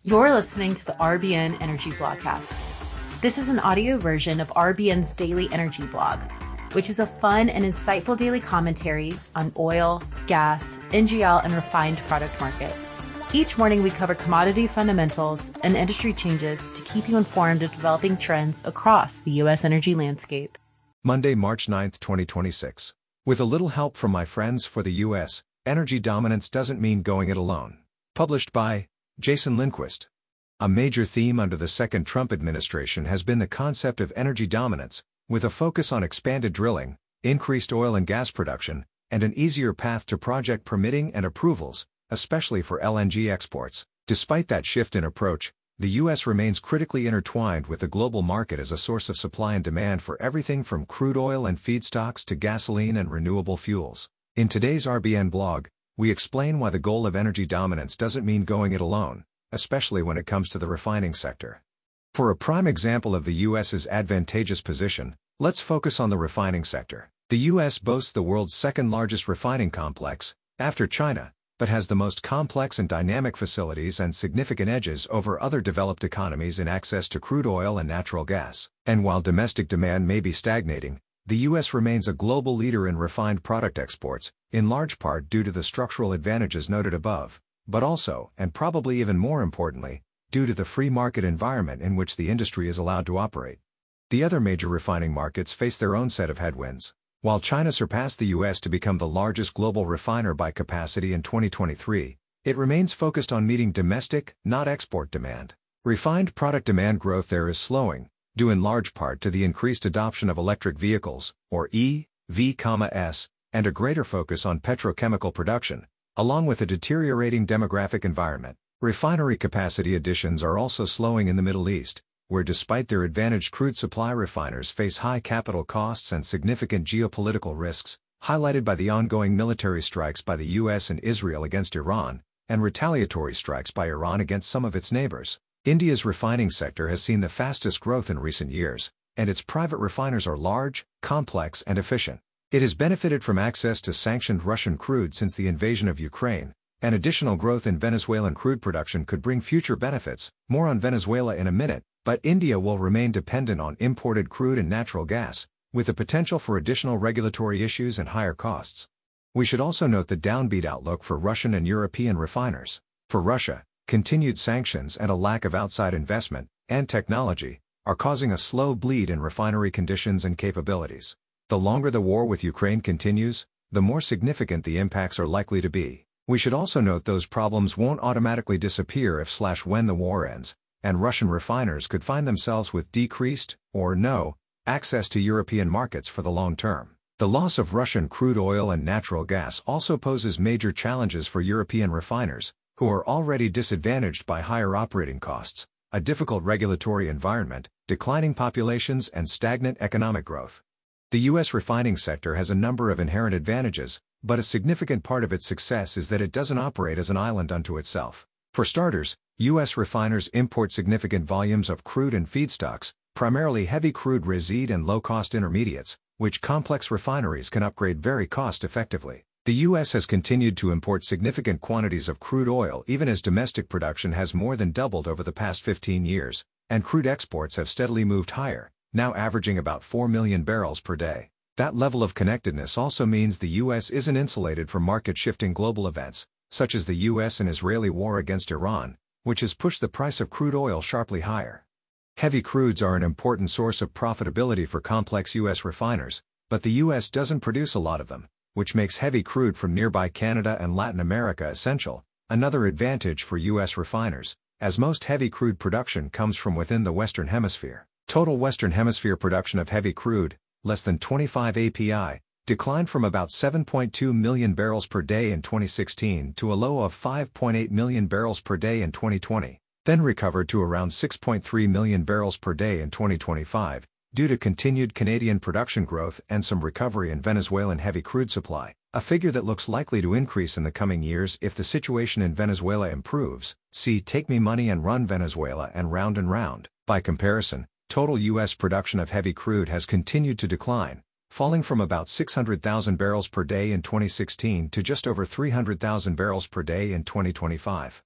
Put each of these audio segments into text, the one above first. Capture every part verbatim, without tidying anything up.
You're listening to the R B N Energy Blogcast. This is an audio version of R B N's Daily Energy Blog, which is a fun and insightful daily commentary on oil, gas, N G L, and refined product markets. Each morning we cover commodity fundamentals and industry changes to keep you informed of developing trends across the U S energy landscape. Monday, March ninth, twenty twenty-six. With a little help from my friends for the U S, energy dominance doesn't mean going it alone. Published by Jason Lindquist. A major theme under the second Trump administration has been the concept of energy dominance, with a focus on expanded drilling, increased oil and gas production, and an easier path to project permitting and approvals, especially for L N G exports. Despite that shift in approach, the U S remains critically intertwined with the global market as a source of supply and demand for everything from crude oil and feedstocks to gasoline and renewable fuels. In today's R B N blog, we explain why the goal of energy dominance doesn't mean going it alone, especially when it comes to the refining sector. For a prime example of the US's advantageous position, let's focus on the refining sector. The U S boasts the world's second-largest refining complex, after China, but has the most complex and dynamic facilities and significant edges over other developed economies in access to crude oil and natural gas. And while domestic demand may be stagnating, the U S remains a global leader in refined product exports, in large part due to the structural advantages noted above, but also, and probably even more importantly, due to the free market environment in which the industry is allowed to operate. The other major refining markets face their own set of headwinds. While China surpassed the U S to become the largest global refiner by capacity in twenty twenty-three, it remains focused on meeting domestic, not export demand. Refined product demand growth there is slowing, due in large part to the increased adoption of electric vehicles, or E V/S, and a greater focus on petrochemical production, along with a deteriorating demographic environment. Refinery capacity additions are also slowing in the Middle East, where despite their advantaged crude supply, refiners face high capital costs and significant geopolitical risks, highlighted by the ongoing military strikes by the U S and Israel against Iran, and retaliatory strikes by Iran against some of its neighbors. India's refining sector has seen the fastest growth in recent years, and its private refiners are large, complex, and efficient. It has benefited from access to sanctioned Russian crude since the invasion of Ukraine, and additional growth in Venezuelan crude production could bring future benefits. More on Venezuela in a minute, but India will remain dependent on imported crude and natural gas, with the potential for additional regulatory issues and higher costs. We should also note the downbeat outlook for Russian and European refiners. For Russia, continued sanctions and a lack of outside investment and technology are causing a slow bleed in refinery conditions and capabilities. The longer the war with Ukraine continues, the more significant the impacts are likely to be. We should also note those problems won't automatically disappear if slash when the war ends, and Russian refiners could find themselves with decreased, or no, access to European markets for the long term. The loss of Russian crude oil and natural gas also poses major challenges for European refiners, who are already disadvantaged by higher operating costs, a difficult regulatory environment, declining populations, and stagnant economic growth. The U S refining sector has a number of inherent advantages, but a significant part of its success is that it doesn't operate as an island unto itself. For starters, U S refiners import significant volumes of crude and feedstocks, primarily heavy crude resid and low-cost intermediates, which complex refineries can upgrade very cost-effectively. The U S has continued to import significant quantities of crude oil even as domestic production has more than doubled over the past fifteen years, and crude exports have steadily moved higher, now averaging about four million barrels per day. That level of connectedness also means the U S isn't insulated from market-shifting global events, such as the U S and Israeli war against Iran, which has pushed the price of crude oil sharply higher. Heavy crudes are an important source of profitability for complex U S refiners, but the U S doesn't produce a lot of them, which makes heavy crude from nearby Canada and Latin America essential, another advantage for U S refiners, as most heavy crude production comes from within the Western Hemisphere. Total Western Hemisphere production of heavy crude, less than twenty-five A P I, declined from about seven point two million barrels per day in twenty sixteen to a low of five point eight million barrels per day in twenty twenty, then recovered to around six point three million barrels per day in twenty twenty-five, due to continued Canadian production growth and some recovery in Venezuelan heavy crude supply, a figure that looks likely to increase in the coming years if the situation in Venezuela improves. See Take Me Money and Run Venezuela and Round and Round. By comparison, total U S production of heavy crude has continued to decline, falling from about six hundred thousand barrels per day in twenty sixteen to just over three hundred thousand barrels per day in twenty twenty-five.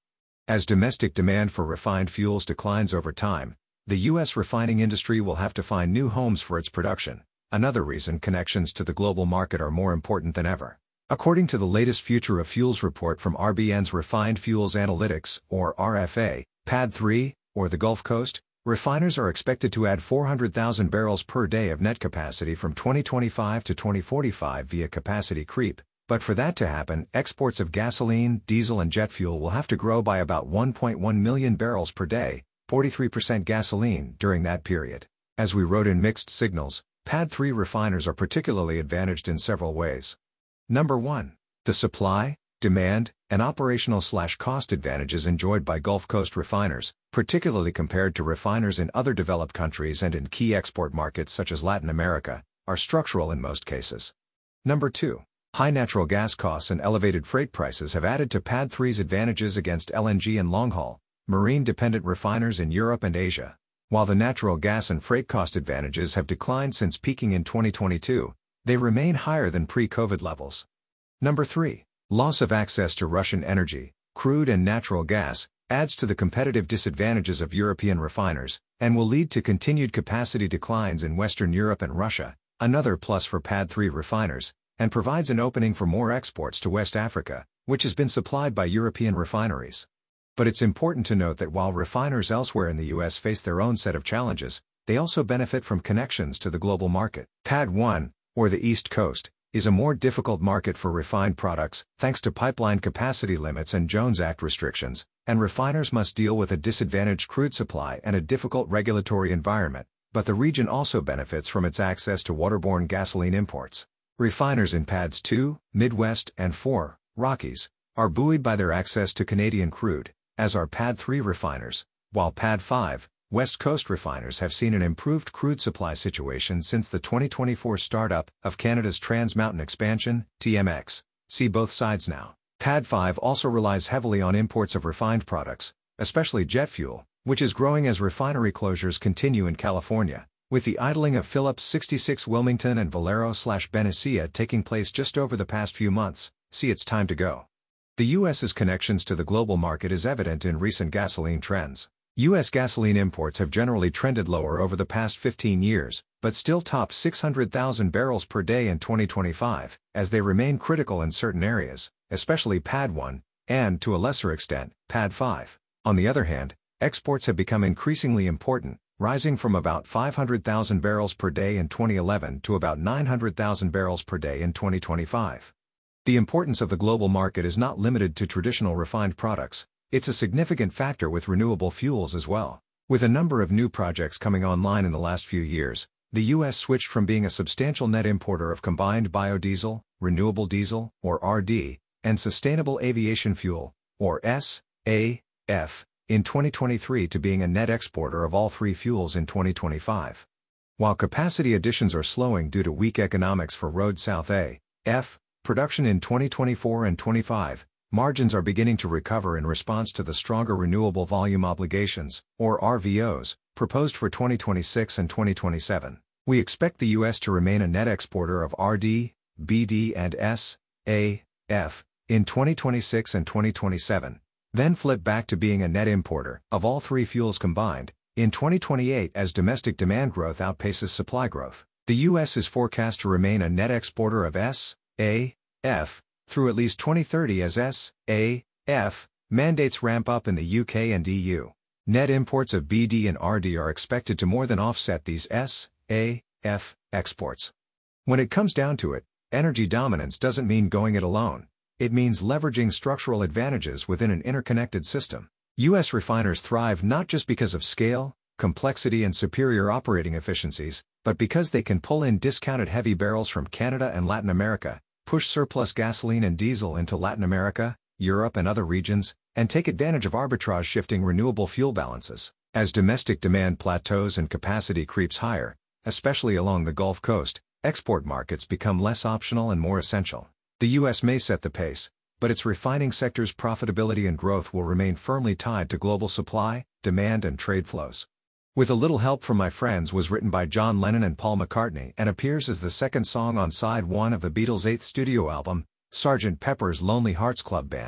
As domestic demand for refined fuels declines over time, the U S refining industry will have to find new homes for its production. Another reason connections to the global market are more important than ever. According to the latest Future of Fuels report from R B N's Refined Fuels Analytics, or R F A, P A D three, or the Gulf Coast, refiners are expected to add four hundred thousand barrels per day of net capacity from twenty twenty-five to twenty forty-five via capacity creep. But for that to happen, exports of gasoline, diesel and jet fuel will have to grow by about one point one million barrels per day, forty-three percent gasoline, during that period. As we wrote in Mixed Signals, P A D three refiners are particularly advantaged in several ways. Number one. The supply, demand, and operational/cost advantages enjoyed by Gulf Coast refiners, particularly compared to refiners in other developed countries and in key export markets such as Latin America, are structural in most cases. Number two. High natural gas costs and elevated freight prices have added to P A D three's advantages against L N G and long-haul, marine-dependent refiners in Europe and Asia. While the natural gas and freight cost advantages have declined since peaking in twenty twenty-two, they remain higher than pre-COVID levels. Number three. Loss of access to Russian energy, crude and natural gas, adds to the competitive disadvantages of European refiners, and will lead to continued capacity declines in Western Europe and Russia, another plus for P A D three refiners, and provides an opening for more exports to West Africa, which has been supplied by European refineries. But it's important to note that while refiners elsewhere in the U S face their own set of challenges, they also benefit from connections to the global market. P A D one, or the East Coast, is a more difficult market for refined products, thanks to pipeline capacity limits and Jones Act restrictions, and refiners must deal with a disadvantaged crude supply and a difficult regulatory environment, but the region also benefits from its access to waterborne gasoline imports. Refiners in P A Ds two, Midwest, and four, Rockies, are buoyed by their access to Canadian crude, as are P A D three refiners, while P A D five, West Coast refiners have seen an improved crude supply situation since the twenty twenty-four startup of Canada's Trans Mountain Expansion, T M X. See both sides now. P A D five also relies heavily on imports of refined products, especially jet fuel, which is growing as refinery closures continue in California, with the idling of Phillips sixty-six Wilmington and Valero/Benicia taking place just over the past few months. See, it's time to go. The U S's connections to the global market is evident in recent gasoline trends. U S gasoline imports have generally trended lower over the past fifteen years, but still top six hundred thousand barrels per day in twenty twenty-five, as they remain critical in certain areas, especially P A D one, and, to a lesser extent, P A D five. On the other hand, exports have become increasingly important, rising from about five hundred thousand barrels per day in twenty eleven to about nine hundred thousand barrels per day in twenty twenty-five. The importance of the global market is not limited to traditional refined products. It's a significant factor with renewable fuels as well. With a number of new projects coming online in the last few years, the U S switched from being a substantial net importer of combined biodiesel, renewable diesel, or R D, and sustainable aviation fuel, or S A F, in twenty twenty-three to being a net exporter of all three fuels in twenty twenty-five. While capacity additions are slowing due to weak economics for Road South A F production in twenty twenty-four and twenty-five, margins are beginning to recover in response to the stronger renewable volume obligations, or R V Os, proposed for twenty twenty-six and twenty twenty-seven. We expect the U S to remain a net exporter of R D, B D and S A F in twenty twenty-six and twenty twenty-seven, then flip back to being a net importer of all three fuels combined in twenty twenty-eight as domestic demand growth outpaces supply growth. The U S is forecast to remain a net exporter of S A F through at least twenty thirty as S A F mandates ramp up in the U K and E U. Net imports of B D and R D are expected to more than offset these S A F exports. When it comes down to it, energy dominance doesn't mean going it alone. It means leveraging structural advantages within an interconnected system. U S refiners thrive not just because of scale, complexity and superior operating efficiencies, but because they can pull in discounted heavy barrels from Canada and Latin America, push surplus gasoline and diesel into Latin America, Europe and other regions, and take advantage of arbitrage shifting renewable fuel balances. As domestic demand plateaus and capacity creeps higher, especially along the Gulf Coast, export markets become less optional and more essential. The U S may set the pace, but its refining sector's profitability and growth will remain firmly tied to global supply, demand and trade flows. With a Little Help from My Friends was written by John Lennon and Paul McCartney and appears as the second song on side one of the Beatles' eighth studio album, Sergeant Pepper's Lonely Hearts Club Band.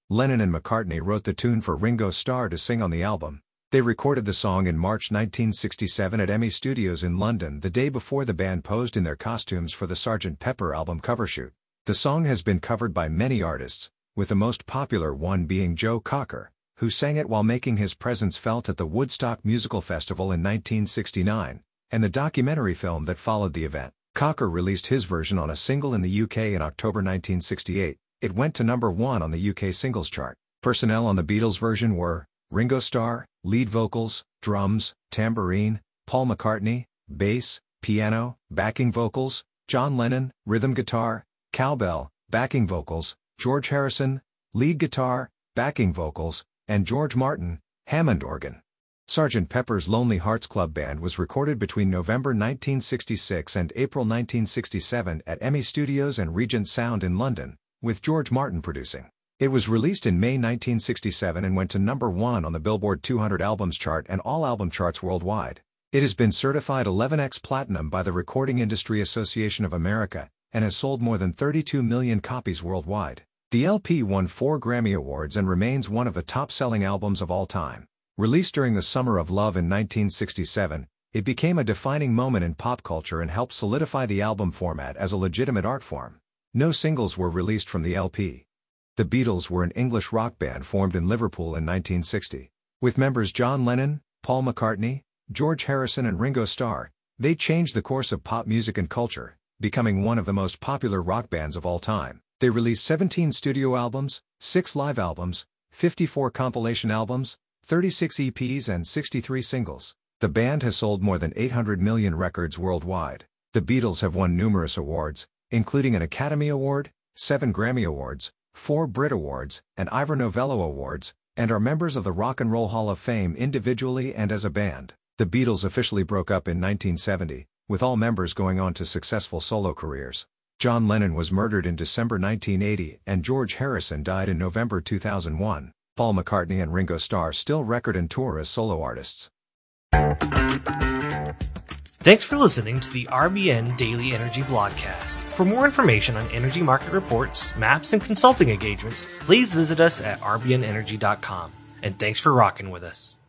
Lennon and McCartney wrote the tune for Ringo Starr to sing on the album. They recorded the song in March nineteen sixty-seven at EMI Studios in London the day before the band posed in their costumes for the Sergeant Pepper album cover shoot. The song has been covered by many artists, with the most popular one being Joe Cocker, who sang it while making his presence felt at the Woodstock Musical Festival in nineteen sixty-nine, and the documentary film that followed the event. Cocker released his version on a single in the U K in October nineteen sixty-eight. It went to number one on the U K singles chart. Personnel on the Beatles version were Ringo Starr, lead vocals, drums, tambourine; Paul McCartney, bass, piano, backing vocals; John Lennon, rhythm guitar, cowbell, backing vocals; George Harrison, lead guitar, backing vocals; and George Martin, Hammond organ. Sergeant Pepper's Lonely Hearts Club Band was recorded between November nineteen sixty-six and April nineteen sixty-seven at EMI Studios and Regent Sound in London, with George Martin producing. It was released in May nineteen sixty-seven and went to number one on the Billboard two hundred albums chart and all album charts worldwide. It has been certified eleven X Platinum by the Recording Industry Association of America, and has sold more than thirty-two million copies worldwide. The L P won four Grammy Awards and remains one of the top-selling albums of all time. Released during the Summer of Love in nineteen sixty-seven, it became a defining moment in pop culture and helped solidify the album format as a legitimate art form. No singles were released from the L P. The Beatles were an English rock band formed in Liverpool in nineteen sixty. With members John Lennon, Paul McCartney, George Harrison and Ringo Starr, they changed the course of pop music and culture, becoming one of the most popular rock bands of all time. They released seventeen studio albums, six live albums, fifty-four compilation albums, thirty-six E Ps and sixty-three singles. The band has sold more than eight hundred million records worldwide. The Beatles have won numerous awards, including an Academy Award, seven Grammy Awards, four Brit Awards, and Ivor Novello Awards, and are members of the Rock and Roll Hall of Fame individually and as a band. The Beatles officially broke up in nineteen seventy, with all members going on to successful solo careers. John Lennon was murdered in December nineteen eighty and George Harrison died in November two thousand one. Paul McCartney and Ringo Starr still record and tour as solo artists. Thanks for listening to the R B N Daily Energy Blogcast. For more information on energy market reports, maps, and consulting engagements, please visit us at r b n energy dot com. And thanks for rocking with us.